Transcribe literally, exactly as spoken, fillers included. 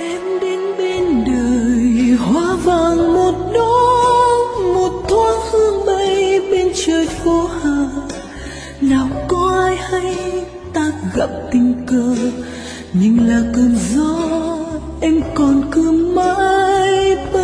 Em đến bên đời hoa vàng một đóa, một thoáng hương bay bên trời phố Hà. Nào có ai hay ta gặp tình cờ, nhưng là cơn gió em còn cứ mãi bên.